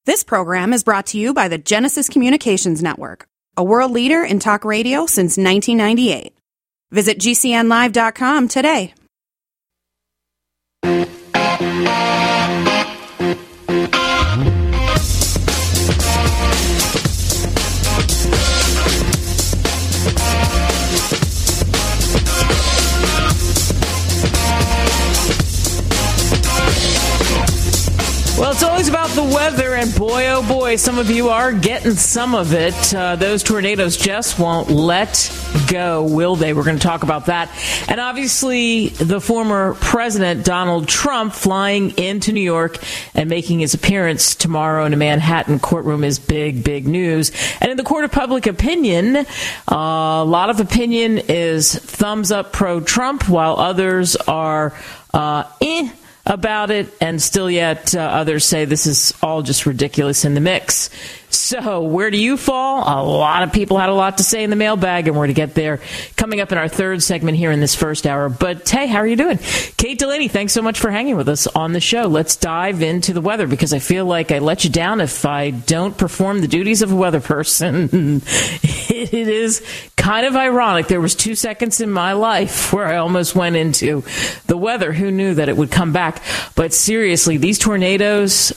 This program is brought to you by the Genesis Communications Network, a world leader in talk radio since 1998. Visit GCNlive.com today. Well, it's always about the weather, and boy, oh boy, some of you are getting some of it. Those tornadoes just won't let go, will they? We're going to talk about that. And obviously, the former President Donald Trump flying into New York and making his appearance tomorrow in a Manhattan courtroom is big, big news. And in the court of public opinion, a lot of opinion is thumbs up pro-Trump, while others are about it, and still yet others say this is all just ridiculous in the mix. So where do you fall? A lot of people had a lot to say in the mailbag, and we're going to get there coming up in our third segment here in this first hour. But hey, how are you doing? Kate Delaney, thanks so much for hanging with us on the show. Let's dive into the weather, because I feel like I let you down if I don't perform the duties of a weather person. It is kind of ironic. There was 2 seconds in my life where I almost went into the weather. Who knew that it would come back? But seriously, these tornadoes,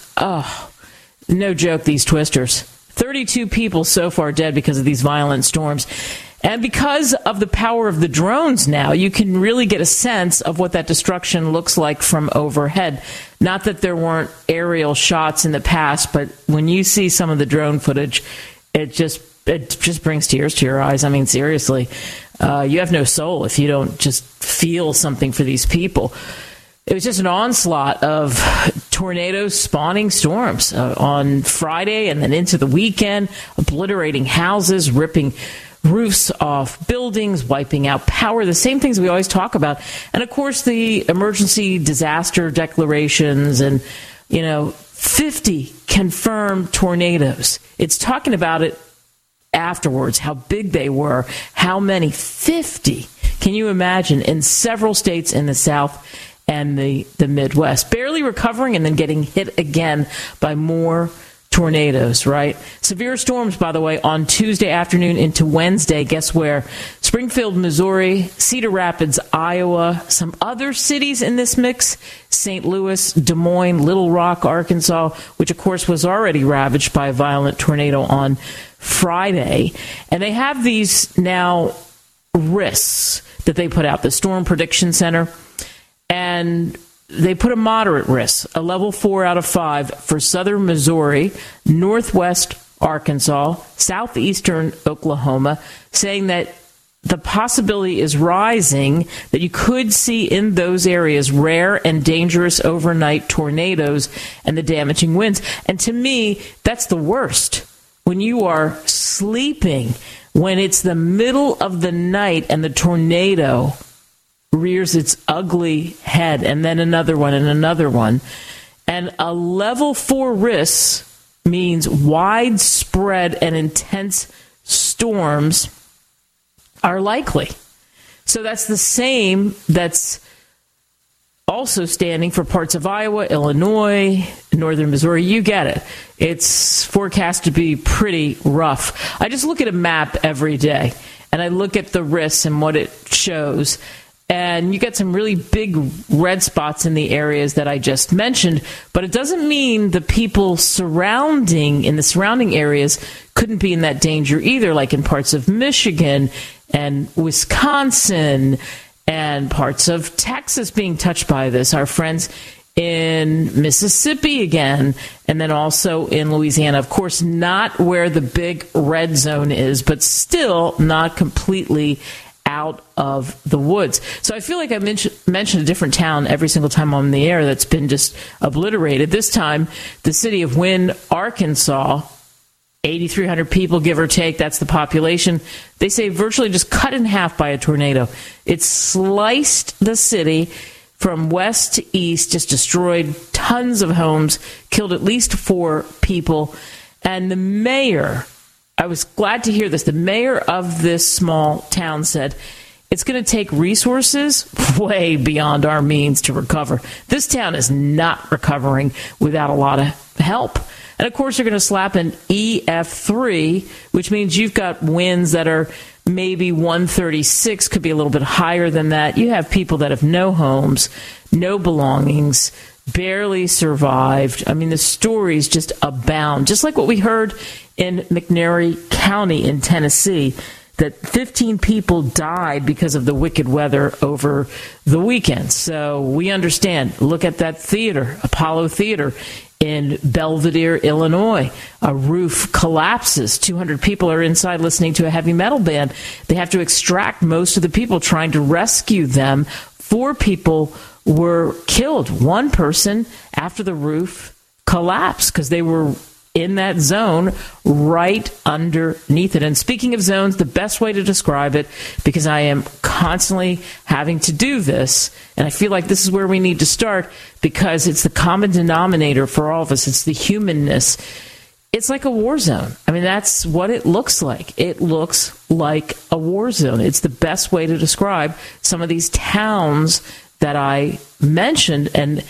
no joke, these twisters. 32 people so far dead because of these violent storms. And because of the power of the drones now, you can really get a sense of what that destruction looks like from overhead. Not that there weren't aerial shots in the past, but when you see some of the drone footage, it just brings tears to your eyes. I mean, seriously, you have no soul if you don't just feel something for these people. It was just an onslaught of tornadoes spawning storms on Friday and then into the weekend, obliterating houses, ripping roofs off buildings, wiping out power, the same things we always talk about. And, of course, the emergency disaster declarations and, 50 confirmed tornadoes. It's talking about it afterwards, how big they were, how many, 50. Can you imagine, in several states in the South and the Midwest, barely recovering and then getting hit again by more tornadoes, right? Severe storms, by the way, on Tuesday afternoon into Wednesday. Guess where? Springfield, Missouri, Cedar Rapids, Iowa, some other cities in this mix, St. Louis, Des Moines, Little Rock, Arkansas, which, of course, was already ravaged by a violent tornado on Friday. And they have these now risks that they put out, the Storm Prediction Center. And they put a moderate risk, a level 4 out of 5 for southern Missouri, northwest Arkansas, southeastern Oklahoma, saying that the possibility is rising that you could see in those areas rare and dangerous overnight tornadoes and the damaging winds. And to me, that's the worst. When you are sleeping, when it's the middle of the night and the tornado rears its ugly head, and then another one and another one. And a level 4 risk means widespread and intense storms are likely. So that's the same that's also standing for parts of Iowa, Illinois, northern Missouri. You get it. It's forecast to be pretty rough. I just look at a map every day, and I look at the risks and what it shows. And you get some really big red spots in the areas that I just mentioned, but it doesn't mean the people in the surrounding areas couldn't be in that danger either, like in parts of Michigan and Wisconsin and parts of Texas being touched by this. Our friends in Mississippi again, and then also in Louisiana. Of course, not where the big red zone is, but still not completely out of the woods. So I feel like I mentioned a different town every single time I'm on the air that's been just obliterated. This time, the city of Wynne, Arkansas, 8,300 people, give or take. That's the population. They say virtually just cut in half by a tornado. It sliced the city from west to east, just destroyed tons of homes, killed at least 4 people. And the mayor, I was glad to hear this, the mayor of this small town said, it's going to take resources way beyond our means to recover. This town is not recovering without a lot of help. And, of course, you're going to slap an EF3, which means you've got winds that are maybe 136, could be a little bit higher than that. You have people that have no homes, no belongings, barely survived. I mean, the stories just abound, just like what we heard in McNairy County in Tennessee, that 15 people died because of the wicked weather over the weekend. So we understand. Look at that theater, Apollo Theater in Belvedere, Illinois. A roof collapses. 200 people are inside listening to a heavy metal band. They have to extract most of the people, trying to rescue them. 4 people were killed. 1 person after the roof collapsed because they were in that zone right underneath it. And speaking of zones, the best way to describe it, because I am constantly having to do this, and I feel like this is where we need to start, because it's the common denominator for all of us. It's the humanness. It's like a war zone. I mean, that's what it looks like. It looks like a war zone. It's the best way to describe some of these towns that I mentioned, and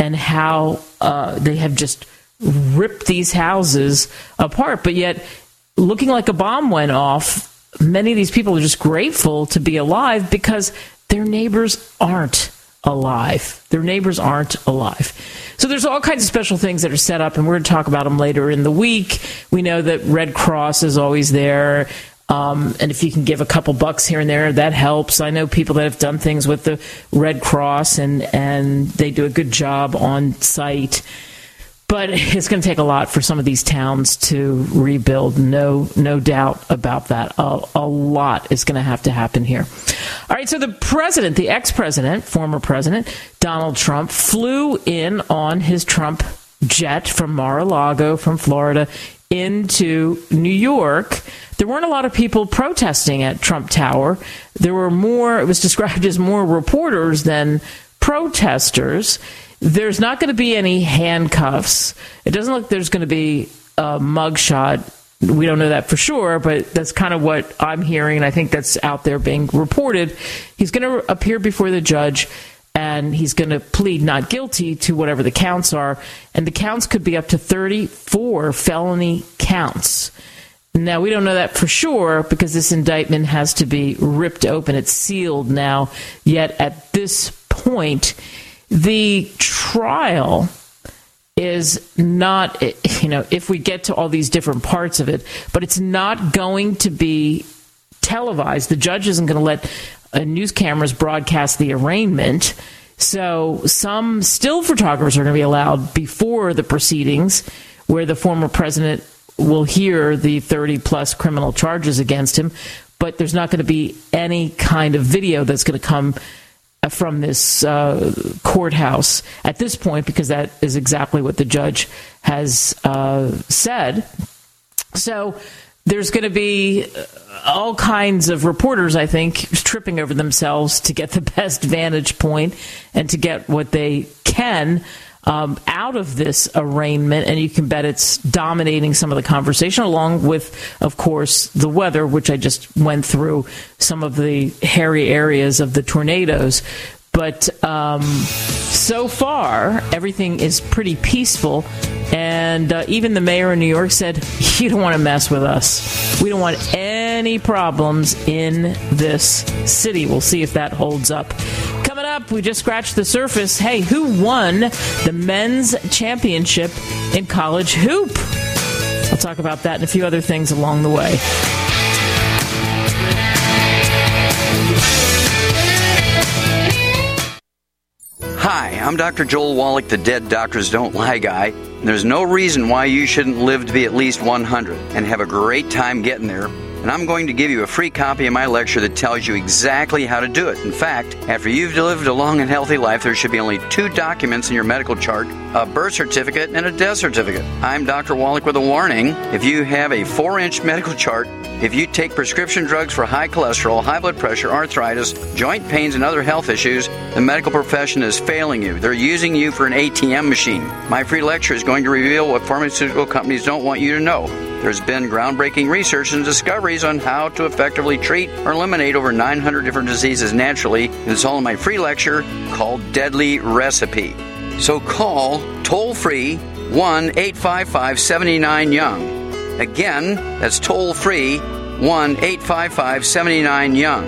how they have just ripped these houses apart. But yet, looking like a bomb went off, many of these people are just grateful to be alive because their neighbors aren't alive. Their neighbors aren't alive. So there's all kinds of special things that are set up, and we're going to talk about them later in the week. We know that Red Cross is always there. And if you can give a couple bucks here and there, that helps. I know people that have done things with the Red Cross, and they do a good job on site. But it's going to take a lot for some of these towns to rebuild. No doubt about that. A lot is going to have to happen here. All right, so the president, the ex-president, former president, Donald Trump, flew in on his Trump jet from Mar-a-Lago, from Florida, into New York. There weren't a lot of people protesting at Trump Tower. There were more, it was described as more reporters than protesters. There's not going to be any handcuffs. It doesn't look like there's going to be a mugshot. We don't know that for sure, but that's kind of what I'm hearing, and I think that's out there being reported. He's going to appear before the judge, and he's going to plead not guilty to whatever the counts are, and the counts could be up to 34 felony counts. Now, we don't know that for sure because this indictment has to be ripped open. It's sealed now, yet at this point, the trial is not, if we get to all these different parts of it, but it's not going to be televised. The judge isn't going to let news cameras broadcast the arraignment. So some still photographers are going to be allowed before the proceedings, where the former president will hear the 30-plus criminal charges against him. But there's not going to be any kind of video that's going to come from this courthouse at this point, because that is exactly what the judge has said. So there's going to be all kinds of reporters, I think, tripping over themselves to get the best vantage point and to get what they can out of this arraignment, and you can bet it's dominating some of the conversation, along with, of course, the weather, which I just went through some of the hairy areas of the tornadoes. But so far, everything is pretty peaceful, and even the mayor of New York said, you don't want to mess with us. We don't want any problems in this city. We'll see if that holds up. Coming up, we just scratched the surface. Hey, who won the men's championship in college hoop? I'll talk about that and a few other things along the way. Hi, I'm Dr. Joel Wallach, the Dead Doctors Don't Lie guy. There's no reason why you shouldn't live to be at least 100 and have a great time getting there. And I'm going to give you a free copy of my lecture that tells you exactly how to do it. In fact, after you've lived a long and healthy life, there should be only 2 documents in your medical chart, a birth certificate and a death certificate. I'm Dr. Wallach with a warning. If you have a 4-inch medical chart, if you take prescription drugs for high cholesterol, high blood pressure, arthritis, joint pains, and other health issues, the medical profession is failing you. They're using you for an ATM machine. My free lecture is going to reveal what pharmaceutical companies don't want you to know. There's been groundbreaking research and discoveries on how to effectively treat or eliminate over 900 different diseases naturally. And it's all in my free lecture called Deadly Recipe. So call toll-free 1-855-79-YOUNG. Again, that's toll-free, 1-855-79-YOUNG.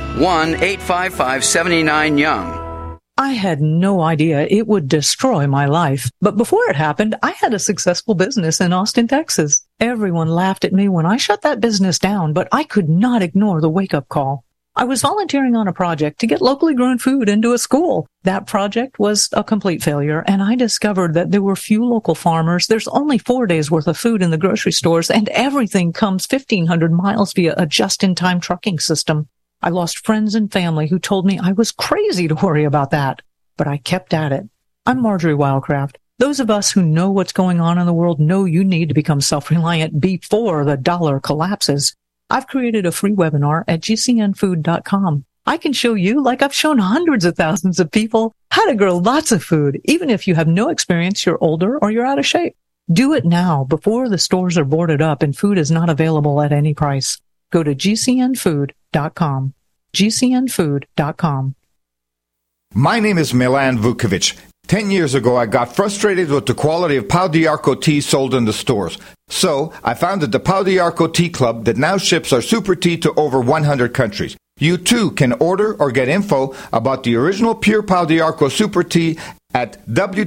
1-855-79-YOUNG. I had no idea it would destroy my life. But before it happened, I had a successful business in Austin, Texas. Everyone laughed at me when I shut that business down, but I could not ignore the wake-up call. I was volunteering on a project to get locally grown food into a school. That project was a complete failure, and I discovered that there were few local farmers. There's only 4 days worth of food in the grocery stores, and everything comes 1,500 miles via a just-in-time trucking system. I lost friends and family who told me I was crazy to worry about that, but I kept at it. I'm Marjorie Wildcraft. Those of us who know what's going on in the world know you need to become self-reliant before the dollar collapses. I've created a free webinar at gcnfood.com. I can show you, like I've shown hundreds of thousands of people, how to grow lots of food, even if you have no experience, you're older, or you're out of shape. Do it now before the stores are boarded up and food is not available at any price. Go to gcnfood.com. gcnfood.com. My name is Milan Vukovic. 10 years ago, I got frustrated with the quality of Pau d'Arco tea sold in the stores. So, I founded the Pau d'Arco Tea Club that now ships our super tea to over 100 countries. You too can order or get info about the original pure Pau d'Arco super tea at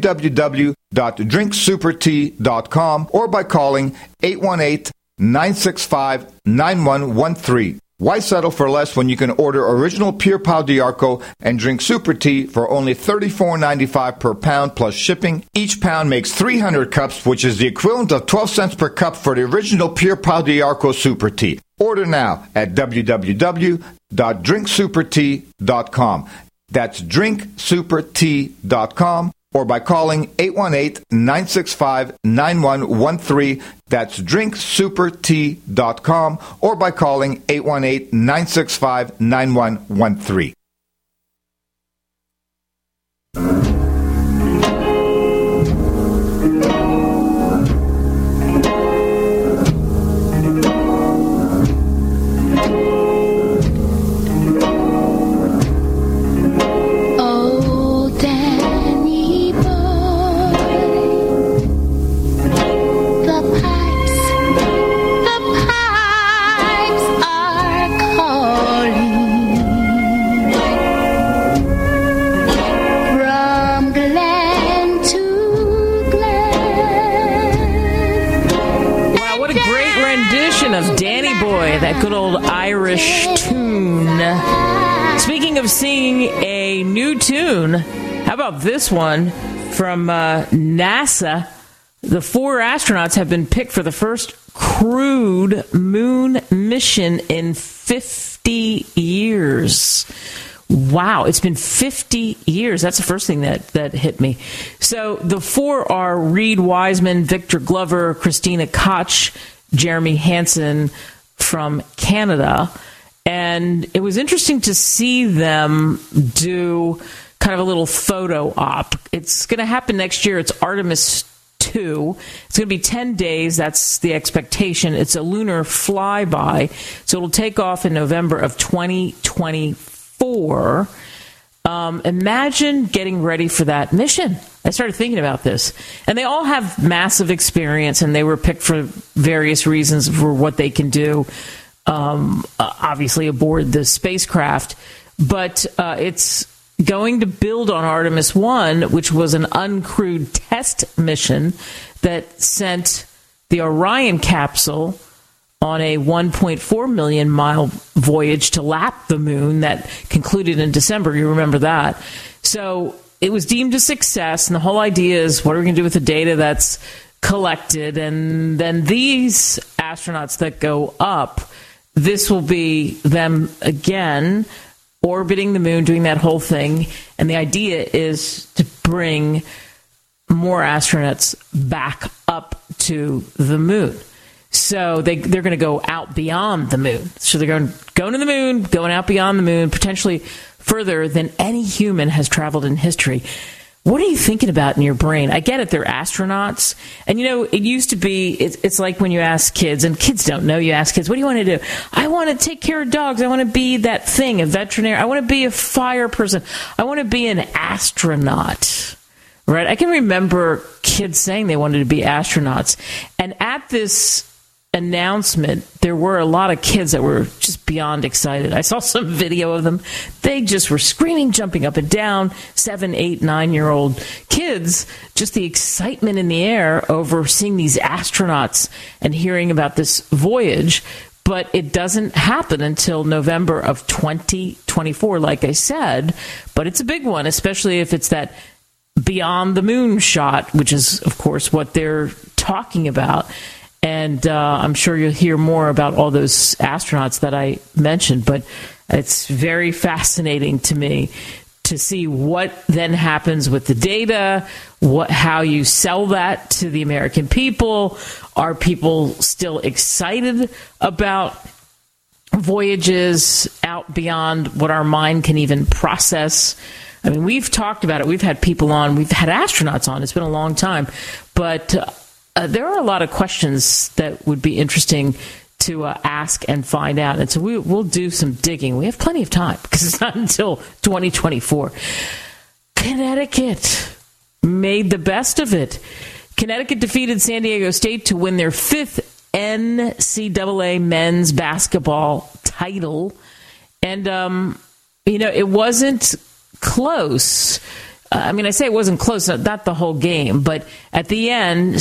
www.drinksupertea.com or by calling 818-965-9113. Why settle for less when you can order original pure Pau d'Arco and drink super tea for only $34.95 per pound plus shipping? Each pound makes 300 cups, which is the equivalent of 12 cents per cup for the original pure Pau d'Arco super tea. Order now at www.drinksupertea.com. That's drinksupertea.com. or by calling 818-965-9113. That's drinksupertea.com or by calling 818-965-9113. Of Danny Boy, that good old Irish tune. Speaking of seeing a new tune, how about this one from NASA? The 4 astronauts have been picked for the first crewed moon mission in 50 years. Wow, it's been 50 years. That's the first thing that hit me. So the 4 are Reed Wiseman, Victor Glover, Christina Koch, Jeremy Hansen from Canada. And it was interesting to see them do kind of a little photo op. It's going to happen next year. It's Artemis 2. It's going to be 10 days. That's the expectation. It's a lunar flyby. So it'll take off in November of 2024. Imagine getting ready for that mission. I started thinking about this. And they all have massive experience, and they were picked for various reasons for what they can do, obviously aboard the spacecraft. But it's going to build on Artemis 1, which was an uncrewed test mission that sent the Orion capsule on a 1.4 million mile voyage to lap the moon that concluded in December. You remember that. So it was deemed a success, and the whole idea is, what are we going to do with the data that's collected? And then these astronauts that go up, this will be them again orbiting the moon, doing that whole thing. And the idea is to bring more astronauts back up to the moon. So they're going to go out beyond the moon. So they're going to the moon, going out beyond the moon, potentially further than any human has traveled in history. What are you thinking about in your brain? I get it, they're astronauts. And, you know, it used to be, it's like when you ask kids, and kids don't know, you ask kids, what do you want to do? I want to take care of dogs. I want to be that thing, a veterinarian. I want to be a fire person. I want to be an astronaut. right? I can remember kids saying they wanted to be astronauts. And at this announcement, there were a lot of kids that were just beyond excited. I saw some video of them. They just were screaming, jumping up and down, 7, 8, 9-year-old kids, just the excitement in the air over seeing these astronauts and hearing about this voyage. But it doesn't happen until November of 2024, like I said. But it's a big one, especially if it's that beyond the moon shot, which is, of course, what they're talking about. And I'm sure you'll hear more about all those astronauts that I mentioned. But it's very fascinating to me to see what then happens with the data, how you sell that to the American people. Are people still excited about voyages out beyond what our mind can even process? I mean, we've talked about it. We've had people on. We've had astronauts on. It's been a long time. But there are a lot of questions that would be interesting to ask and find out. And so we'll do some digging. We have plenty of time because it's not until 2024. Connecticut made the best of it. Connecticut defeated San Diego State to win their 5th NCAA men's basketball title. And, it wasn't close. I mean, I say it wasn't close, not the whole game, but at the end,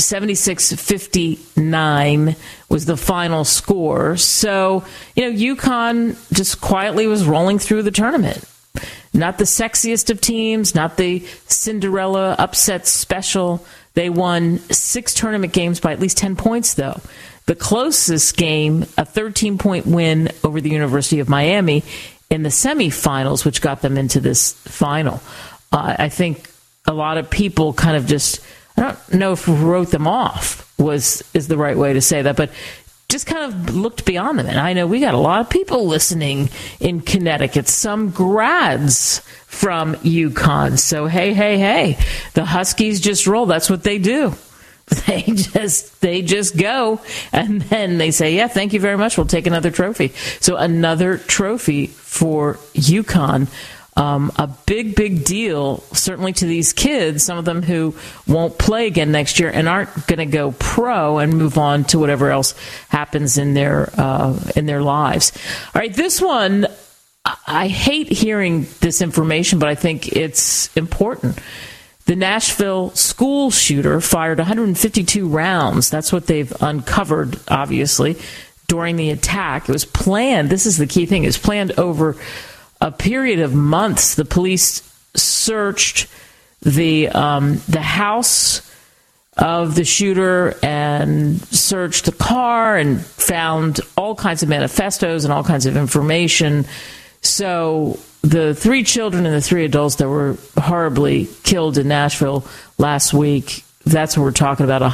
76-59 was the final score. So, UConn just quietly was rolling through the tournament. Not the sexiest of teams, not the Cinderella upset special. They won 6 tournament games by at least 10 points, though. The closest game, a 13-point win over the University of Miami in the semifinals, which got them into this final. I think a lot of people kind of just, I don't know if wrote them off is the right way to say that, but just kind of looked beyond them. And I know we got a lot of people listening in Connecticut, some grads from UConn. So, hey, the Huskies just roll. That's what they do. They just go, and then they say, yeah, thank you very much. We'll take another trophy. So another trophy for UConn. A big deal, certainly to these kids, some of them who won't play again next year and aren't going to go pro and move on to whatever else happens in their lives. All right, this one, I hate hearing this information, but I think it's important. The Nashville school shooter fired 152 rounds. That's what they've uncovered, obviously, during the attack. It was planned. This is the key thing. It was planned over a period of months. The police searched the house of the shooter and searched the car and found all kinds of manifestos and all kinds of information. So the 3 children and the 3 adults that were horribly killed in Nashville last week, that's what we're talking about,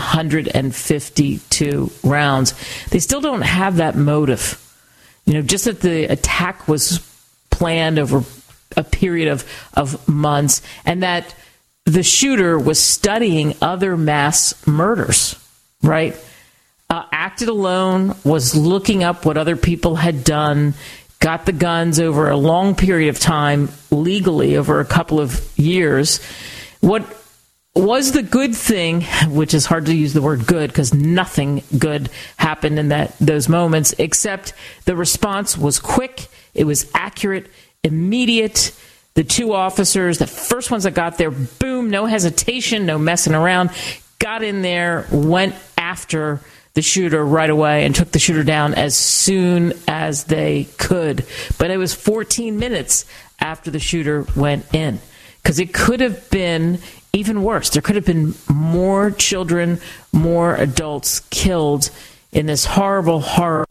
152 rounds. They still don't have that motive. Just that the attack was planned over a period of months, and that the shooter was studying other mass murders, right? Acted alone, was looking up what other people had done, got the guns over a long period of time, legally over a couple of years. What was the good thing, which is hard to use the word good because nothing good happened in those moments, except the response was quick, it was accurate, immediate. The 2 officers, the first ones that got there, boom, no hesitation, no messing around, got in there, went after the shooter right away and took the shooter down as soon as they could. But it was 14 minutes after the shooter went in, because it could have been even worse. There could have been more children, more adults killed in this horrible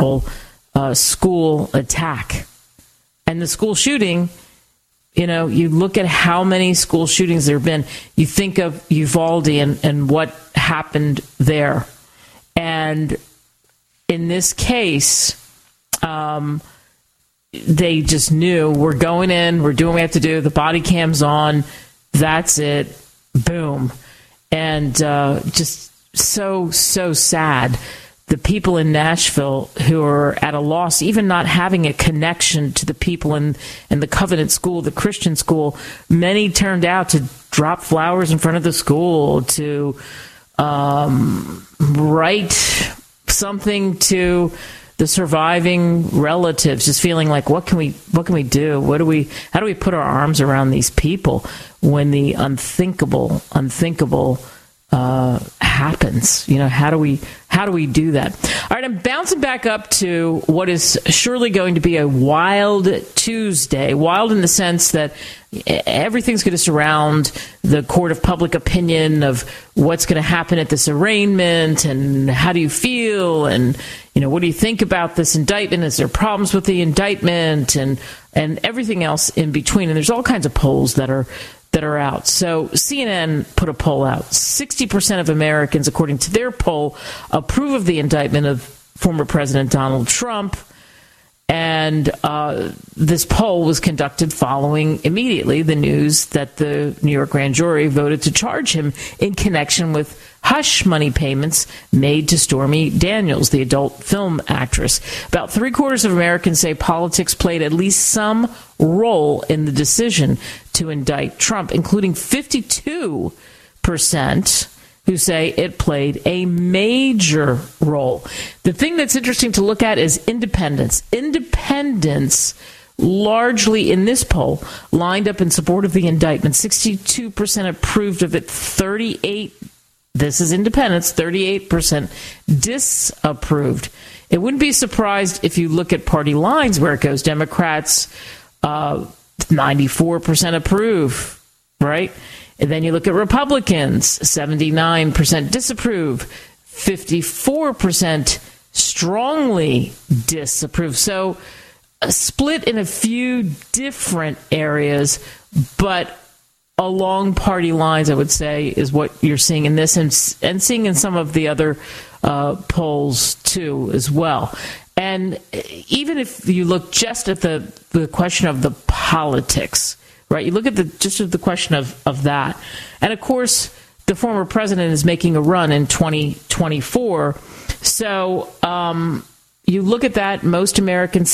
school attack. And the school shooting, you look at how many school shootings there have been. You think of Uvalde and what happened there. And in this case, they just knew, we're going in, we're doing what we have to do, the body cam's on, that's it, boom. And just so sad the people in Nashville who are at a loss, even not having a connection to the people in the Covenant School, the Christian school. Many turned out to drop flowers in front of the school, to write something to the surviving relatives, just feeling like, what can we do? How do we put our arms around these people when the unthinkable happens? How do we do that? All right, I'm bouncing back up to what is surely going to be a wild Tuesday. Wild in the sense that everything's going to surround the court of public opinion of what's going to happen at this arraignment, and how do you feel, and what do you think about this indictment? Is there problems with the indictment, and everything else in between? And there's all kinds of polls that are out. So CNN put a poll out. 60% of Americans, according to their poll, approve of the indictment of former President Donald Trump. And this poll was conducted following immediately the news that the New York grand jury voted to charge him in connection with hush money payments made to Stormy Daniels, the adult film actress. About 3/4 of Americans say politics played at least some role in the decision to indict Trump, including 52% who say it played a major role. The thing that's interesting to look at is independents. Independents, largely in this poll, lined up in support of the indictment. 62% approved of it, 38%. This is independents, 38% disapproved. It wouldn't be surprised if you look at party lines where it goes. Democrats, 94% approve, right? And then you look at Republicans, 79% disapprove, 54% strongly disapprove. So a split in a few different areas, but along party lines, I would say, is what you're seeing in this, and seeing in some of the other polls too as well. And even if you look just at the question of the politics, right? You look at the question of that. And of course, the former president is making a run in 2024. So you look at that, most Americans,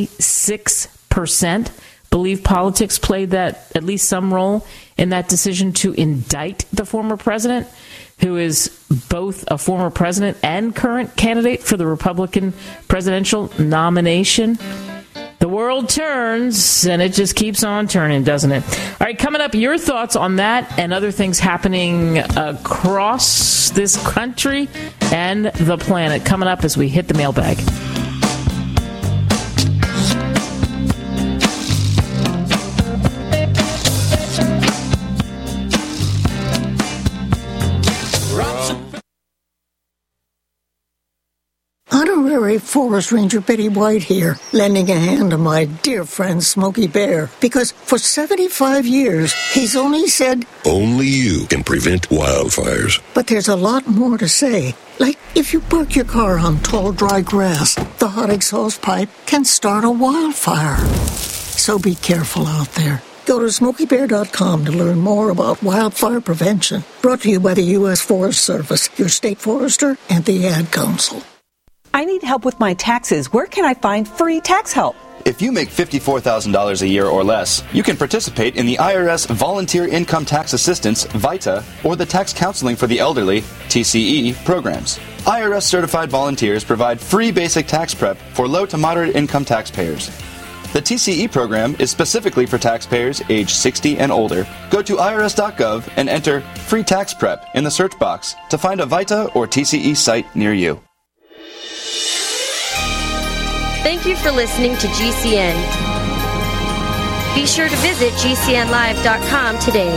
76% believe politics played that at least some role in that decision to indict the former president, who is both a former president and current candidate for the Republican presidential nomination. The world turns, and it just keeps on turning, doesn't it? All right, coming up, your thoughts on that and other things happening across this country and the planet. Coming up as we hit the mailbag. Honorary Forest Ranger Betty White here, lending a hand to my dear friend Smokey Bear, because for 75 years, he's only said, only you can prevent wildfires. But there's a lot more to say. Like, if you park your car on tall, dry grass, the hot exhaust pipe can start a wildfire. So be careful out there. Go to SmokeyBear.com to learn more about wildfire prevention. Brought to you by the U.S. Forest Service, your state forester, and the Ad Council. I need help with my taxes. Where can I find free tax help? If you make $54,000 a year or less, you can participate in the IRS Volunteer Income Tax Assistance, VITA, or the Tax Counseling for the Elderly, TCE, programs. IRS-certified volunteers provide free basic tax prep for low to moderate income taxpayers. The TCE program is specifically for taxpayers age 60 and older. Go to irs.gov and enter Free Tax Prep in the search box to find a VITA or TCE site near you. Thank you for listening to GCN. Be sure to visit GCNlive.com today.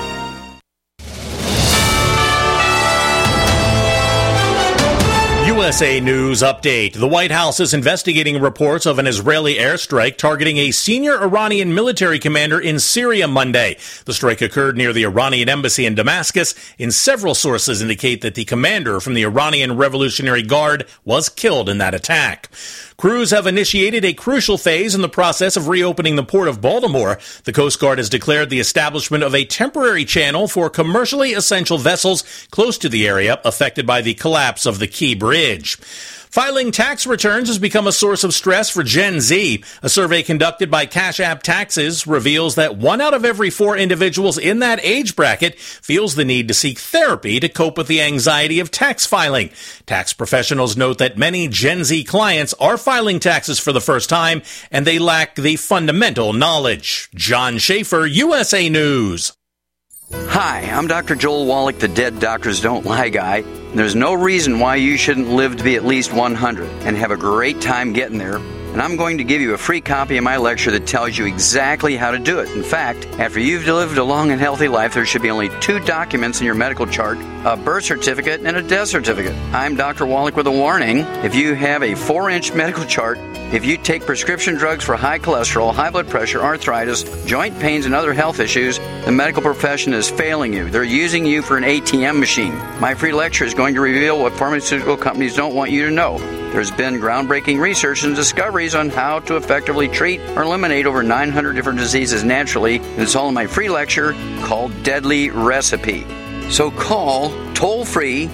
USA News Update. The White House is investigating reports of an Israeli airstrike targeting a senior Iranian military commander in Syria Monday. The strike occurred near the Iranian embassy in Damascus, and several sources indicate that the commander from the Iranian Revolutionary Guard was killed in that attack. Crews have initiated a crucial phase in the process of reopening the Port of Baltimore. The Coast Guard has declared the establishment of a temporary channel for commercially essential vessels close to the area affected by the collapse of the Key Bridge. Filing tax returns has become a source of stress for Gen Z. A survey conducted by Cash App Taxes reveals that 1 out of every 4 individuals in that age bracket feels the need to seek therapy to cope with the anxiety of tax filing. Tax professionals note that many Gen Z clients are filing taxes for the first time, and they lack the fundamental knowledge. John Schaefer, USA News. Hi, I'm Dr. Joel Wallach, the Dead Doctors Don't Lie guy. There's no reason why you shouldn't live to be at least 100 and have a great time getting there. And I'm going to give you a free copy of my lecture that tells you exactly how to do it. In fact, after you've lived a long and healthy life, there should be only 2 documents in your medical chart, a birth certificate and a death certificate. I'm Dr. Wallach with a warning. If you have a 4-inch medical chart, if you take prescription drugs for high cholesterol, high blood pressure, arthritis, joint pains, and other health issues, the medical profession is failing you. They're using you for an ATM machine. My free lecture is going to reveal what pharmaceutical companies don't want you to know. There's been groundbreaking research and discoveries on how to effectively treat or eliminate over 900 different diseases naturally, and it's all in my free lecture called Deadly Recipe. So call toll-free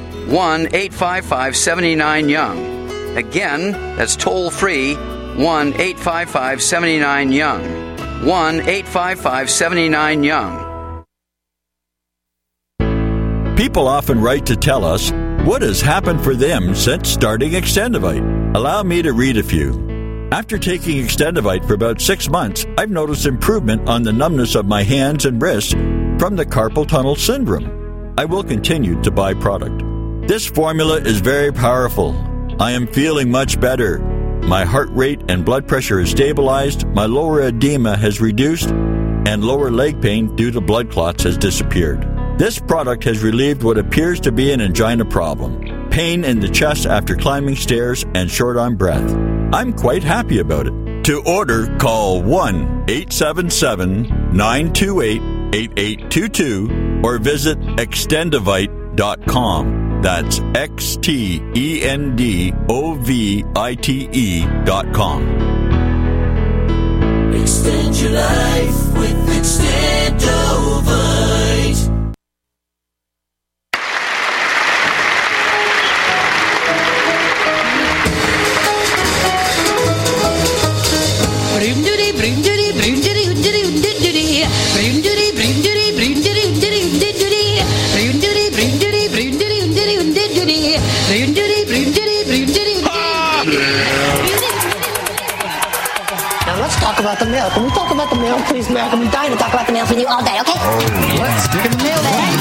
1-855-79-YOUNG. Again, that's toll-free 1-855-79-YOUNG. 1-855-79-YOUNG. People often write to tell us what has happened for them since starting Extendivite. Allow me to read a few. After taking Extendivite for about 6 months, I've noticed improvement on the numbness of my hands and wrists from the carpal tunnel syndrome. I will continue to buy product. This formula is very powerful. I am feeling much better. My heart rate and blood pressure is stabilized, my lower edema has reduced, and lower leg pain due to blood clots has disappeared. This product has relieved what appears to be an angina problem, pain in the chest after climbing stairs, and short on breath. I'm quite happy about it. To order, call 1-877-928-8822 or visit extendivite.com. That's XTENDOVITE.com. Extend your life with Extendovite. Talk about the mail. Can we talk about the mail, please, America? I'm dying to talk about the mail for you all day, okay? Oh, let's stick in the mail then.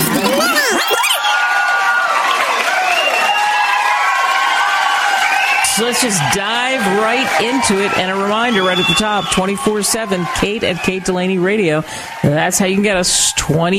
So let's just dive right into it. And a reminder right at the top, 24/7, Kate at Kate Delaney Radio. That's how you can get us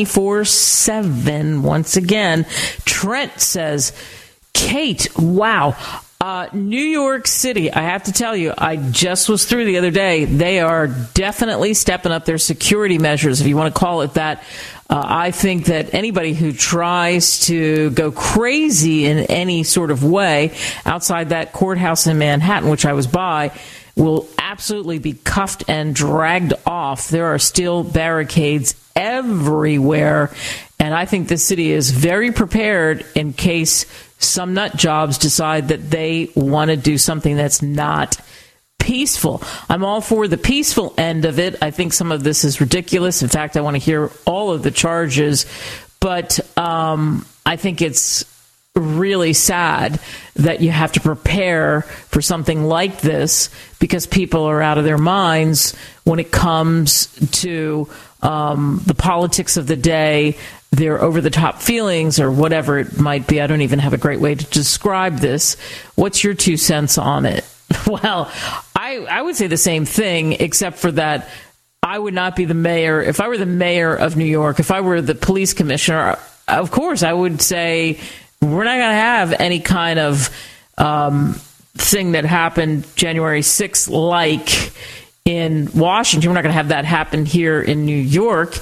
24/7. Once again, Trent says, Kate, wow. New York City, I have to tell you, I just was through the other day. They are definitely stepping up their security measures, if you want to call it that. I think that anybody who tries to go crazy in any sort of way outside that courthouse in Manhattan, which I was by, will absolutely be cuffed and dragged off. There are still barricades everywhere, and I think the city is very prepared in case some nut jobs decide that they want to do something that's not peaceful. I'm all for the peaceful end of it. I think some of this is ridiculous. In fact, I want to hear all of the charges, but I think it's really sad that you have to prepare for something like this because people are out of their minds when it comes to the politics of the day, their over-the-top feelings, or whatever it might be. I don't even have a great way to describe this. What's your 2 cents on it? Well, I would say the same thing, except for that I would not be the mayor. If I were the mayor of New York, if I were the police commissioner, of course I would say we're not going to have any kind of thing that happened January 6th like in Washington. We're not going to have that happen here in New York.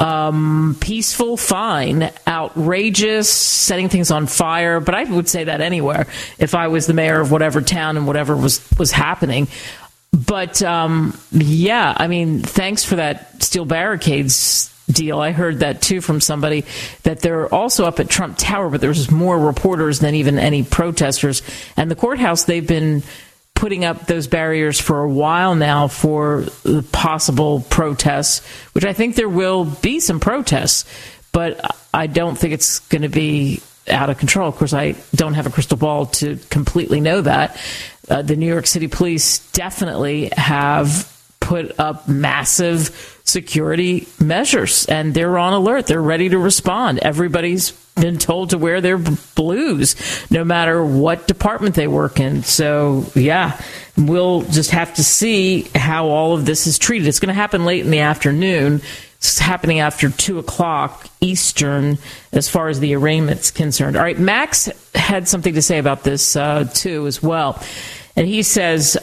peaceful, fine, outrageous, setting things on fire. But I would say that anywhere if I was the mayor of whatever town and whatever was happening. But, yeah, I mean, thanks for that steel barricades deal. I heard that, too, from somebody, that they're also up at Trump Tower, but there's more reporters than even any protesters. And the courthouse, they've been putting up those barriers for a while now for the possible protests, which I think there will be some protests, but I don't think it's going to be out of control. Of course, I don't have a crystal ball to completely know that. The New York City police definitely have put up massive security measures, and they're on alert. They're ready to respond. Everybody's been told to wear their blues, no matter what department they work in. So, yeah, we'll just have to see how all of this is treated. It's going to happen late in the afternoon. It's happening after 2 o'clock Eastern as far as the arraignment's concerned. All right, Max had something to say about this, too, as well. And he says,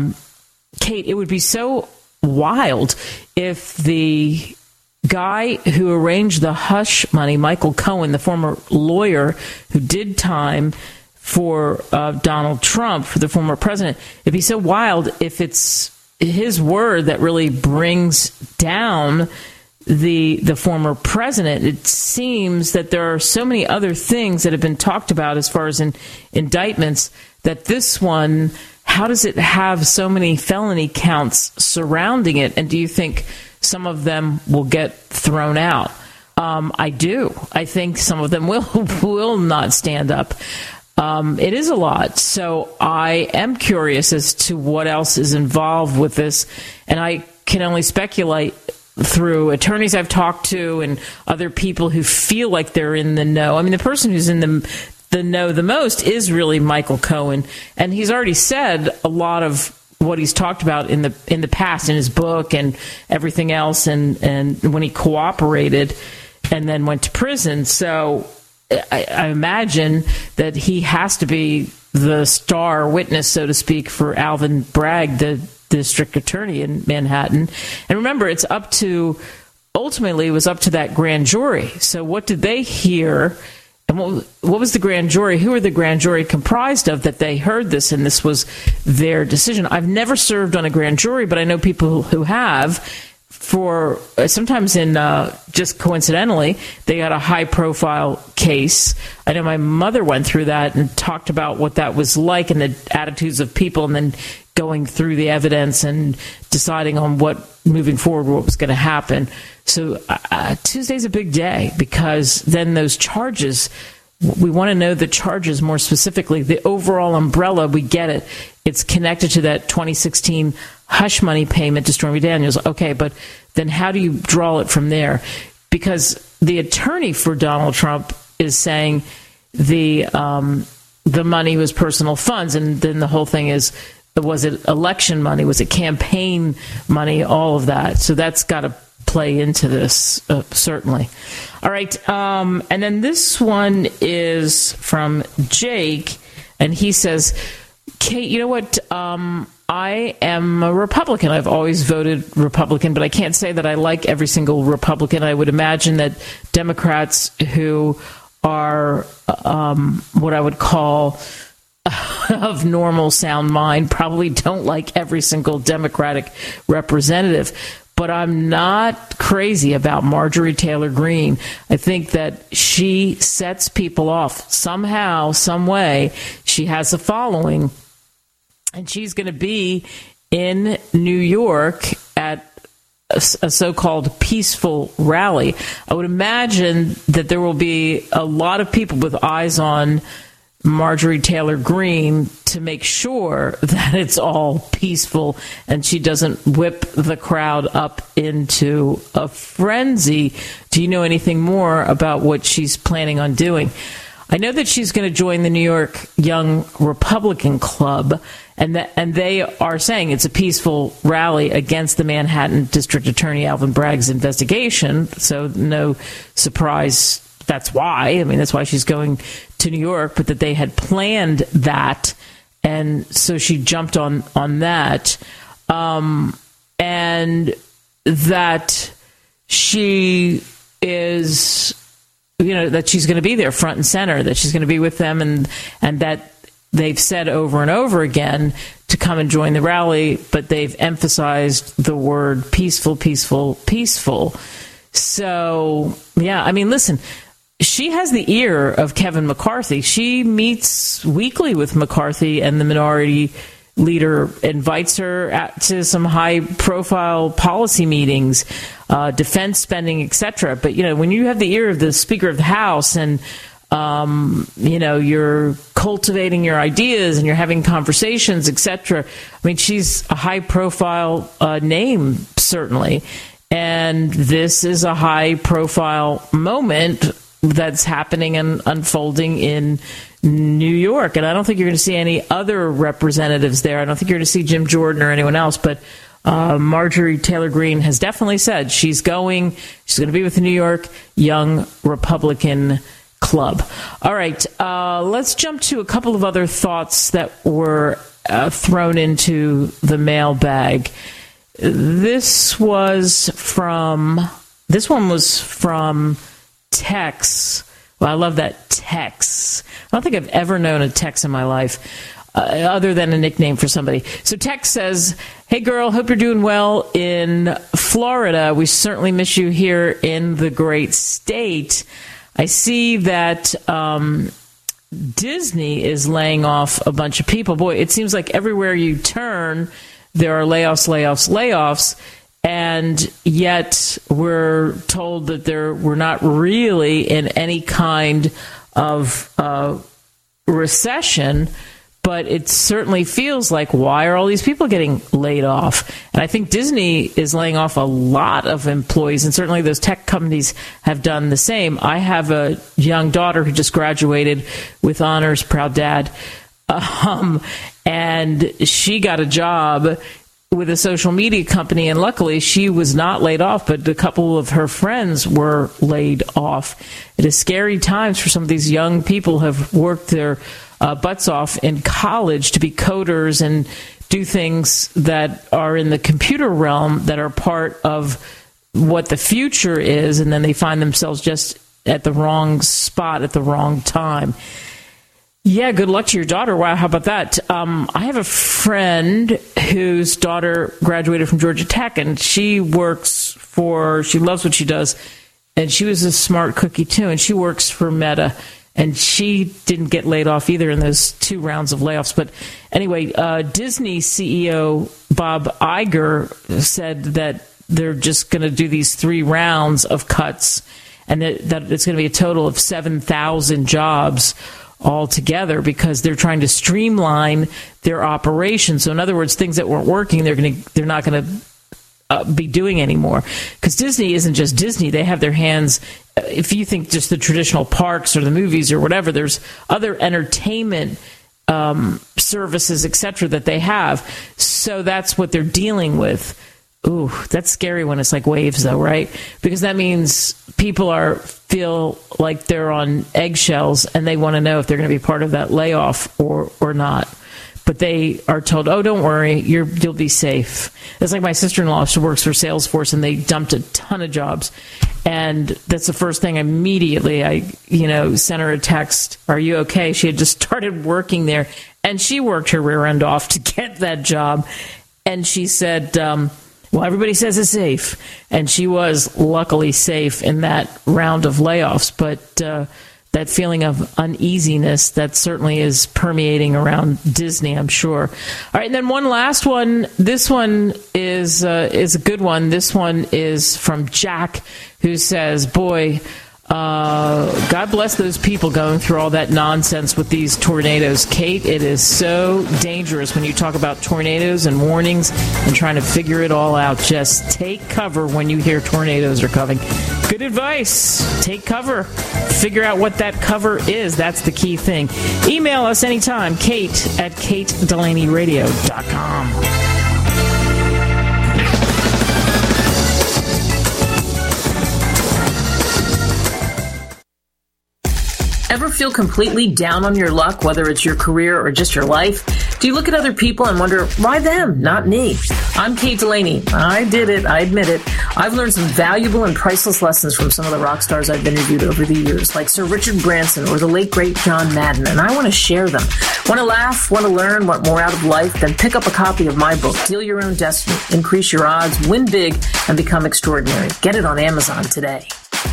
Kate, it would be so wild if the guy who arranged the hush money, Michael Cohen, the former lawyer who did time for Donald Trump, for the former president, it'd be so wild if it's his word that really brings down the former president. It seems that there are so many other things that have been talked about as far as indictments that this one, how does it have so many felony counts surrounding it? And do you think some of them will get thrown out? I do. I think some of them will not stand up. It is a lot. So I am curious as to what else is involved with this. And I can only speculate through attorneys I've talked to and other people who feel like they're in the know. I mean, the person who's in the know the most is really Michael Cohen. And he's already said a lot of what he's talked about in the past in his book and everything else, and when he cooperated and then went to prison. So I imagine that he has to be the star witness, so to speak, for Alvin Bragg, the district attorney in Manhattan. And remember, ultimately it was up to that grand jury. So what did they hear? And what was the grand jury? Who were the grand jury comprised of that they heard this and this was their decision? I've never served on a grand jury, but I know people who have. For sometimes just coincidentally, they got a high-profile case. I know my mother went through that and talked about what that was like and the attitudes of people, and then going through the evidence and deciding on what moving forward, what was going to happen. So Tuesday's a big day because then those charges, we want to know the charges more specifically. The overall umbrella, we get it. It's connected to that 2016 hush money payment to Stormy Daniels. Okay, but then how do you draw it from there? Because the attorney for Donald Trump is saying the money was personal funds, and then the whole thing is, was it election money? Was it campaign money? All of that. So that's got to play into this, certainly. All right. And then this one is from Jake, and he says, Kate, you know what? I am a Republican. I've always voted Republican, but I can't say that I like every single Republican. I would imagine that Democrats who are what I would call of normal sound mind probably don't like every single Democratic representative. But I'm not crazy about Marjorie Taylor Greene. I think that she sets people off somehow, some way. She has a following, and she's going to be in New York at a so-called peaceful rally. I would imagine that there will be a lot of people with eyes on Marjorie Taylor Greene to make sure that it's all peaceful and she doesn't whip the crowd up into a frenzy. Do you know anything more about what she's planning on doing? I know that she's going to join the New York Young Republican Club, and they are saying it's a peaceful rally against the Manhattan District Attorney Alvin Bragg's investigation. So no surprise. That's why. I mean, that's why she's going to New York, but that they had planned that. And so she jumped on that. And that she is, that she's going to be there front and center, that she's going to be with them, and that they've said over and over again to come and join the rally, but they've emphasized the word peaceful, peaceful, peaceful. So, yeah, I mean, listen, she has the ear of Kevin McCarthy. She meets weekly with McCarthy, and the minority leader invites her to some high-profile policy meetings, defense spending, etc. But, when you have the ear of the Speaker of the House and you're cultivating your ideas and you're having conversations, etc. I mean, she's a high-profile name, certainly. And this is a high-profile moment that's happening and unfolding in New York. And I don't think you're going to see any other representatives there. I don't think you're going to see Jim Jordan or anyone else. But Marjorie Taylor Greene has definitely said she's going to be with the New York Young Republican Club. All right, let's jump to a couple of other thoughts that were thrown into the mailbag. This one was from Tex. Well, I love that Tex. I don't think I've ever known a Tex in my life, other than a nickname for somebody. So Tex says, "Hey girl, hope you're doing well in Florida. We certainly miss you here in the great state. I see that Disney is laying off a bunch of people. Boy, it seems like everywhere you turn, there are layoffs, layoffs, layoffs. And yet we're told that we're not really in any kind of recession. But it certainly feels like, why are all these people getting laid off? And I think Disney is laying off a lot of employees, and certainly those tech companies have done the same. I have a young daughter who just graduated with honors, proud dad, and she got a job with a social media company, and luckily she was not laid off, but a couple of her friends were laid off. It is scary times for some of these young people who have worked their butts off in college to be coders and do things that are in the computer realm that are part of what the future is, and then they find themselves just at the wrong spot at the wrong time. Yeah, good luck to your daughter. Wow, how about that? I have a friend whose daughter graduated from Georgia Tech, and she loves what she does, and she was a smart cookie too, and she works for Meta. And she didn't get laid off either in those 2 rounds of layoffs. But anyway, Disney CEO Bob Iger said that they're just going to do these 3 rounds of cuts, and that it's going to be a total of 7,000 jobs altogether, because they're trying to streamline their operations. So in other words, things that weren't working, they're not going to be doing anymore, because Disney isn't just Disney. They have their hands, if you think just the traditional parks or the movies or whatever, there's other entertainment services, etc., that they have. So that's what they're dealing with. Ooh, that's scary when it's like waves, though, right? Because that means people feel like they're on eggshells, and they want to know if they're going to be part of that layoff or not. But they are told, oh, don't worry, you'll be safe. It's like my sister-in-law, she works for Salesforce, and they dumped a ton of jobs. And that's the first thing immediately I sent her a text, are you okay? She had just started working there, and she worked her rear end off to get that job. And she said, well, everybody says it's safe. And she was luckily safe in that round of layoffs. But that feeling of uneasiness that certainly is permeating around Disney, I'm sure. All right, and then one last one. This one is a good one. This one is from Jack, who says, boy, God bless those people going through all that nonsense with these tornadoes. Kate, it is so dangerous when you talk about tornadoes and warnings and trying to figure it all out. Just take cover when you hear tornadoes are coming. Good advice. Take cover. Figure out what that cover is. That's the key thing. Email us anytime, kate@katedelaneyradio.com. Ever feel completely down on your luck, whether it's your career or just your life? Do you look at other people and wonder, why them, not me? I'm Kate Delaney. I did it. I admit it. I've learned some valuable and priceless lessons from some of the rock stars I've interviewed over the years, like Sir Richard Branson or the late, great John Madden, and I want to share them. Want to laugh, want to learn, want more out of life? Then pick up a copy of my book, Deal Your Own Destiny, Increase Your Odds, Win Big, and Become Extraordinary. Get it on Amazon today.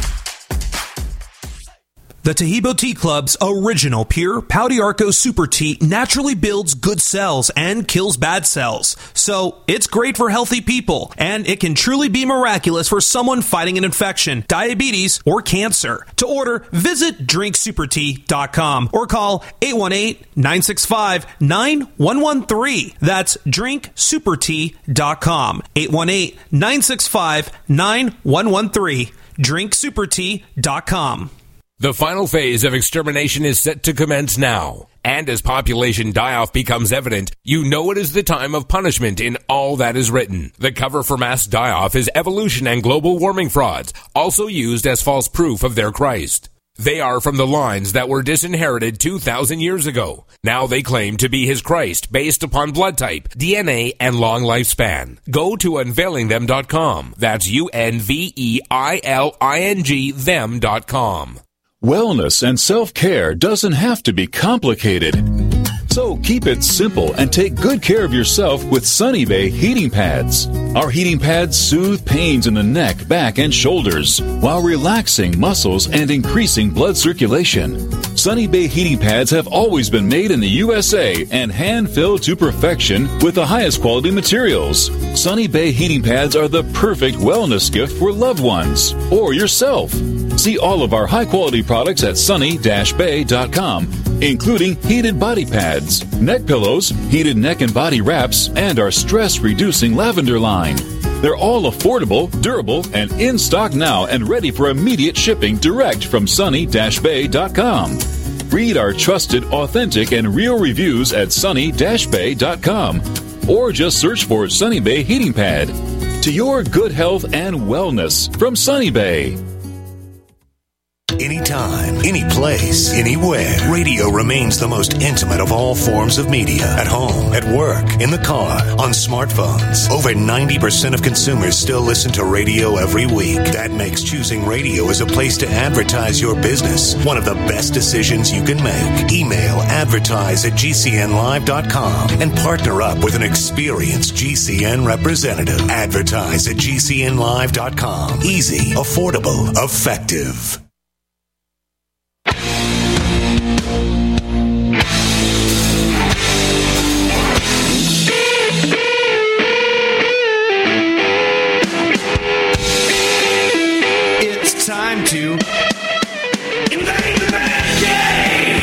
The Taheebo Tea Club's original pure Pau d'Arco Super Tea naturally builds good cells and kills bad cells. So it's great for healthy people, and it can truly be miraculous for someone fighting an infection, diabetes, or cancer. To order, visit drinksupertea.com or call 818-965-9113. That's drinksupertea.com. 818-965-9113. drinksupertea.com. The final phase of extermination is set to commence now. And as population die-off becomes evident, you know it is the time of punishment in all that is written. The cover for mass die-off is evolution and global warming frauds, also used as false proof of their Christ. They are from the lines that were disinherited 2,000 years ago. Now they claim to be his Christ based upon blood type, DNA, and long lifespan. Go to unveilingthem.com. That's UNVEILING them.com. Wellness and self-care doesn't have to be complicated. So keep it simple and take good care of yourself with Sunny Bay heating pads. Our heating pads soothe pains in the neck, back, and shoulders while relaxing muscles and increasing blood circulation. Sunny Bay heating pads have always been made in the USA and hand-filled to perfection with the highest quality materials. Sunny Bay heating pads are the perfect wellness gift for loved ones or yourself. See all of our high-quality products at sunny-bay.com, including heated body pads, neck pillows, heated neck and body wraps, and our stress-reducing lavender line. They're all affordable, durable, and in stock now and ready for immediate shipping direct from sunny-bay.com. Read our trusted, authentic, and real reviews at sunny-bay.com or just search for Sunny Bay Heating Pad. To your good health and wellness from Sunny Bay. Anytime, any place, anywhere. Radio remains the most intimate of all forms of media. At home, at work, in the car, on smartphones. Over 90% of consumers still listen to radio every week. That makes choosing radio as a place to advertise your business one of the best decisions you can make. Email advertise@gcnlive.com and partner up with an experienced GCN representative. Advertise@gcnlive.com. Easy, affordable, effective. Time to invade the man cave.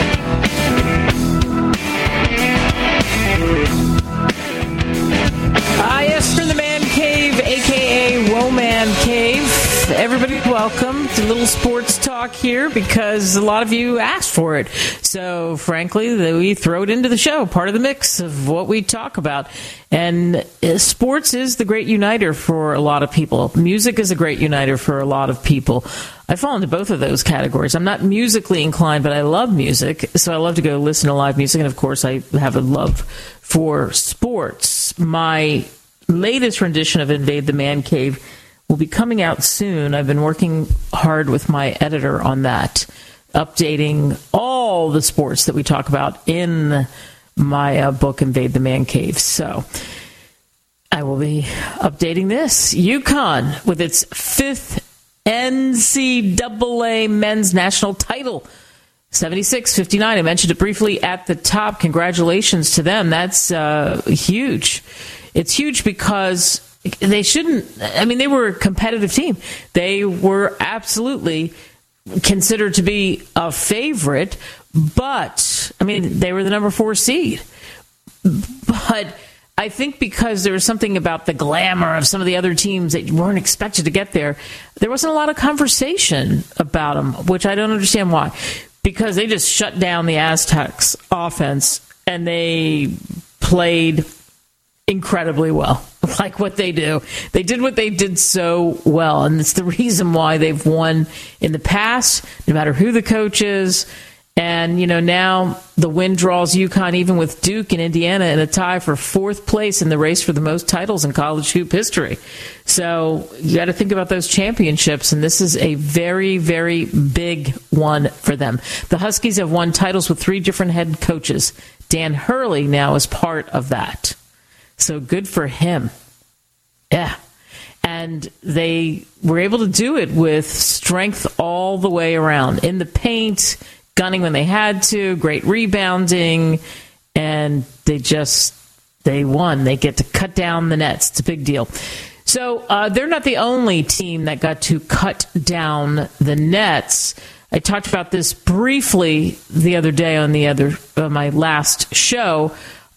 Yes, from the man cave, aka Woman Cave. Everybody, welcome to Little Sports Talk here because a lot of you asked for it. So, frankly, we throw it into the show, part of the mix of what we talk about. And sports is the great uniter for a lot of people. Music is a great uniter for a lot of people. I fall into both of those categories. I'm not musically inclined, but I love music, so I love to go listen to live music. And, of course, I have a love for sports. My latest rendition of Invade the Man Cave will be coming out soon. I've been working hard with my editor on that, updating all the sports that we talk about in my book, Invade the Man Cave. So I will be updating this. UConn with its fifth NCAA men's national title, 76-59. I mentioned it briefly at the top. Congratulations to them. That's huge. It's huge because they shouldn't. I mean, they were a competitive team. They were absolutely considered to be a favorite, but, I mean, they were the number 4 seed. But I think because there was something about the glamour of some of the other teams that weren't expected to get there, there wasn't a lot of conversation about them, which I don't understand why. Because they just shut down the Aztecs' offense, and they played incredibly well. like what they do. They did what they did so well, and it's the reason why they've won in the past, no matter who the coach is. And, now the win draws UConn, even with Duke and Indiana, in a tie for fourth place in the race for the most titles in college hoop history. So you got to think about those championships, and this is a very, very big one for them. The Huskies have won titles with 3 different head coaches. Dan Hurley now is part of that. So good for him. Yeah. And they were able to do it with strength all the way around. In the paint, gunning when they had to, great rebounding, and they won. They get to cut down the nets. It's a big deal. So they're not the only team that got to cut down the nets. I talked about this briefly the other day on my last show,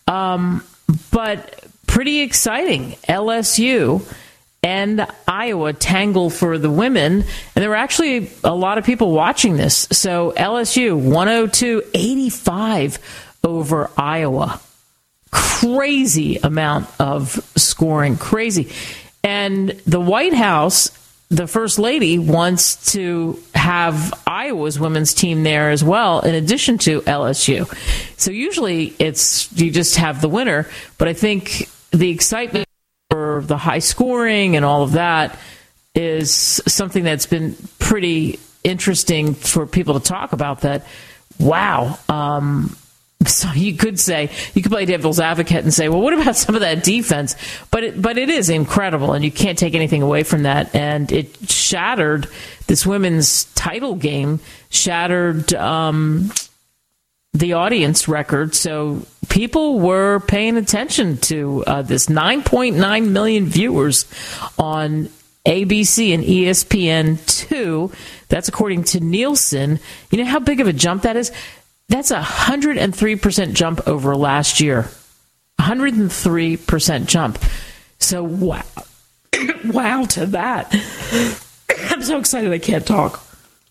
but pretty exciting. LSU and Iowa tangle for the women, and there were actually a lot of people watching this. So LSU 102-85 over Iowa. Crazy amount of scoring, crazy. And the White House, the First Lady, wants to have Iowa's women's team there as well, in addition to LSU. So usually you just have the winner, but I think the excitement for the high scoring and all of that is something that's been pretty interesting for people to talk about. That, wow. So you could play devil's advocate and say, well, what about some of that defense? But it is incredible, and you can't take anything away from that. And it shattered this women's title game, shattered the audience record. So people were paying attention to this. 9.9 million viewers on ABC and ESPN2. That's according to Nielsen. You know how big of a jump that is? That's a 103% jump over last year. 103% jump. So wow. Wow to that. I'm so excited I can't talk.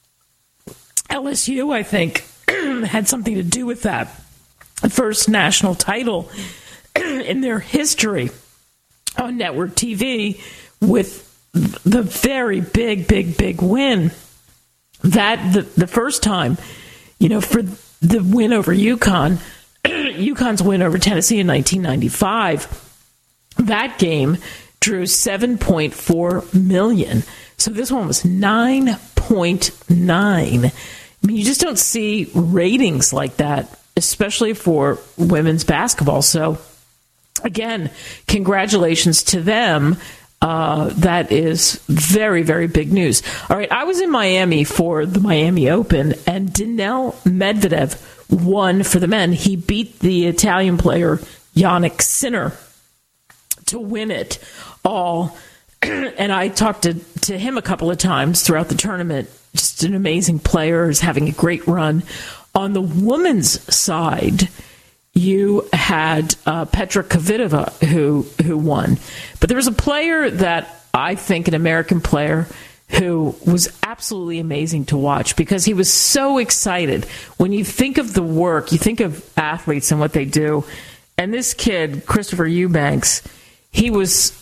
LSU, I think, had something to do with that. The first national title in their history on network TV, with the very big win. That the first time, for the win over UConn, UConn's win over Tennessee in 1995, that game drew 7.4 million. So this one was 9.9. I mean, you just don't see ratings like that, especially for women's basketball. So, again, congratulations to them. That is very, very big news. All right, I was in Miami for the Miami Open, and Daniil Medvedev won for the men. He beat the Italian player Jannik Sinner to win it all. And I talked to him a couple of times throughout the tournament. Just an amazing player, is having a great run. On the women's side, you had Petra Kvitova who won. But there was a player that I think, an American player, who was absolutely amazing to watch because he was so excited. When you think of the work, you think of athletes and what they do. And this kid, Christopher Eubanks, he was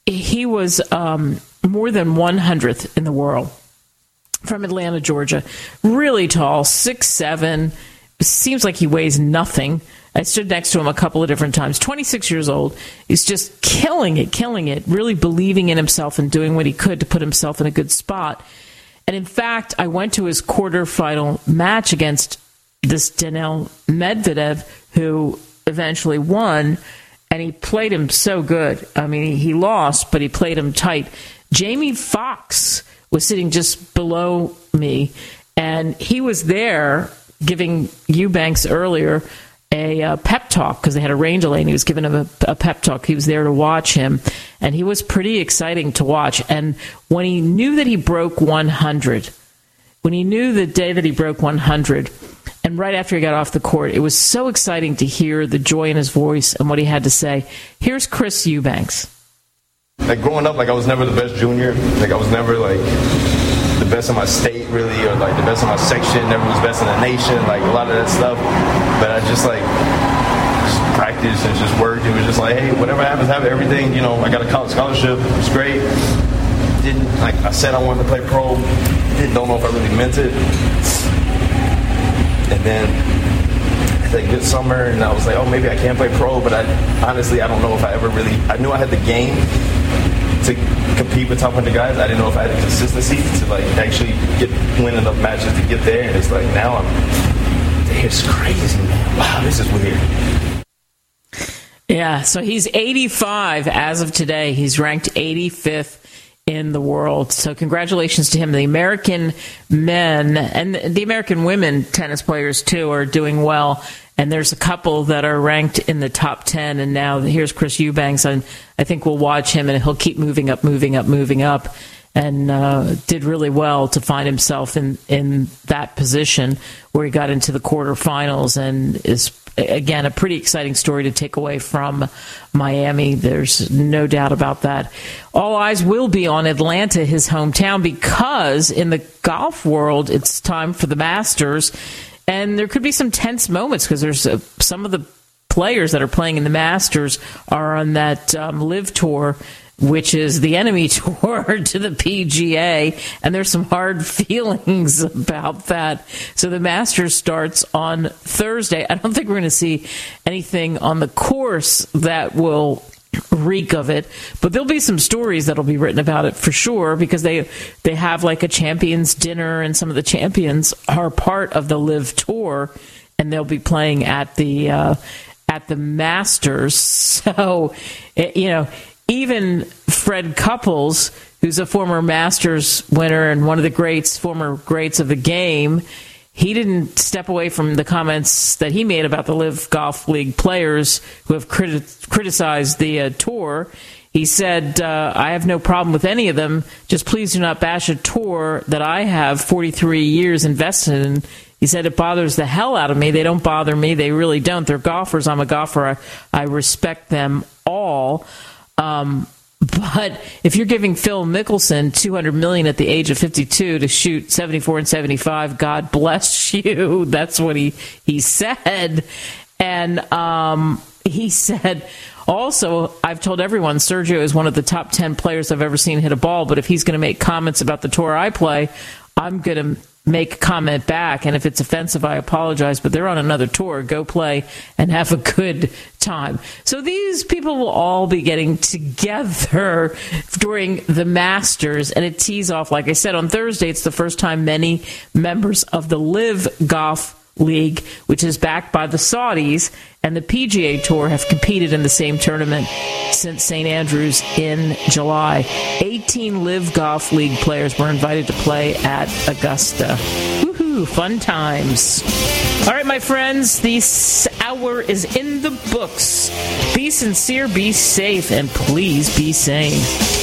more than 100th in the world, from Atlanta, Georgia. Really tall, 6'7". Seems like he weighs nothing. I stood next to him a couple of different times. 26 years old. He's just killing it, really believing in himself and doing what he could to put himself in a good spot. And in fact, I went to his quarterfinal match against this Daniil Medvedev, who eventually won, and he played him so good. I mean, he lost, but he played him tight. Jamie Foxx was sitting just below me, and he was there giving Eubanks earlier a pep talk because they had a rain delay, and he was giving him a pep talk. He was there to watch him, and he was pretty exciting to watch. And when he knew that he broke 100, when he knew the day that he broke 100, and right after he got off the court, it was so exciting to hear the joy in his voice and what he had to say. Here's Chris Eubanks. Like, growing up, I was never the best junior. I was never, the best in my state, really, or, the best in my section. Never was best in the nation, a lot of that stuff. But I just practice and just work. It was just like, hey, whatever happens, everything. I got a college scholarship. It's great. Like I said, I wanted to play pro. Don't know if I really meant it. And then I had a good summer, and I was like, oh, maybe I can play pro. But honestly, I don't know if I ever really. I knew I had the game to compete with top 100 guys. I didn't know if I had the consistency to like actually win enough matches to get there. And it's like now it's crazy, man. Wow, this is weird. Yeah, so he's 85 as of today. He's ranked 85th in the world. So congratulations to him. The American men and the American women tennis players, too, are doing well. And there's a couple that are ranked in the top 10. And now here's Chris Eubanks. And I think we'll watch him, and he'll keep moving up. And did really well to find himself in that position where he got into the quarterfinals, and is, again, a pretty exciting story to take away from Miami. There's no doubt about that. All eyes will be on Atlanta, his hometown, because in the golf world, it's time for the Masters. And there could be some tense moments because there's some of the players that are playing in the Masters are on that LIV Tour, which is the enemy tour to the PGA, and there's some hard feelings about that. So the Masters starts on Thursday. I don't think we're going to see anything on the course that will reek of it, but there'll be some stories that'll be written about it for sure, because they have like a champions dinner, and some of the champions are part of the LIV Tour, and they'll be playing at the Masters. So, even Fred Couples, who's a former Masters winner and one of the former greats of the game, he didn't step away from the comments that he made about the LIV Golf League players who have criticized the tour. He said, I have no problem with any of them. Just please do not bash a tour that I have 43 years invested in. He said, it bothers the hell out of me. They don't bother me. They really don't. They're golfers. I'm a golfer. I respect them all. But if you're giving Phil Mickelson $200 million at the age of 52 to shoot 74 and 75, God bless you. That's what he said. And he said, also, I've told everyone Sergio is one of the top 10 players I've ever seen hit a ball. But if he's going to make comments about the tour I play, I'm going to make a comment back, and if it's offensive, I apologize, but they're on another tour. Go play and have a good time. So these people will all be getting together during the Masters, and it tees off, like I said, on Thursday. It's the first time many members of the LIV Golf League, which is backed by the Saudis, and the PGA Tour have competed in the same tournament since St. Andrews in July. 18 LIV Golf League players were invited to play at Augusta. Woohoo, fun times. All right, my friends, this hour is in the books. Be sincere, be safe, and please be sane.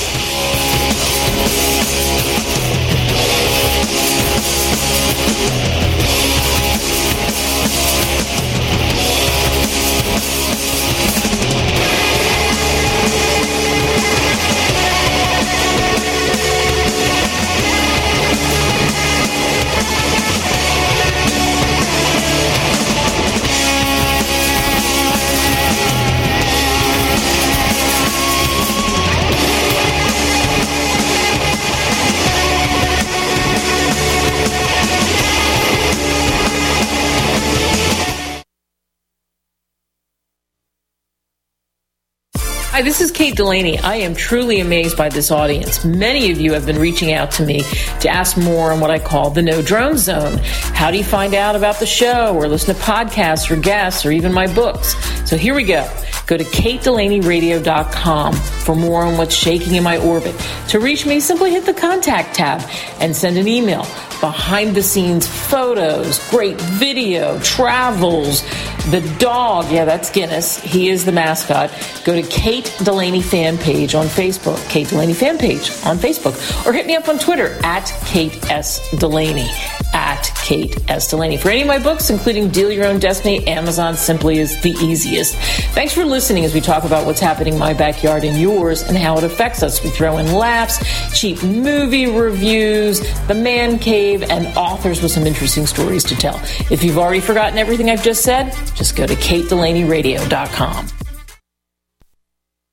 Hi, this is Kate Delaney. I am truly amazed by this audience. Many of you have been reaching out to me to ask more on what I call the No Drone Zone. How do you find out about the show or listen to podcasts or guests or even my books? So here we go. Go to KateDelaneyRadio.com for more on what's shaking in my orbit. To reach me, simply hit the contact tab and send an email. Behind the scenes photos, great video, travels, the dog. Yeah, that's Guinness. He is the mascot. Go to Kate Delaney fan page on Facebook. Kate Delaney fan page on Facebook. Or hit me up on Twitter at Kate S. Delaney. at Kate S. Delaney. For any of my books, including Deal Your Own Destiny, Amazon simply is the easiest. Thanks for listening as we talk about what's happening in my backyard and yours and how it affects us. We throw in laughs, cheap movie reviews, the man cave, and authors with some interesting stories to tell. If you've already forgotten everything I've just said, just go to KateDelaneyRadio.com.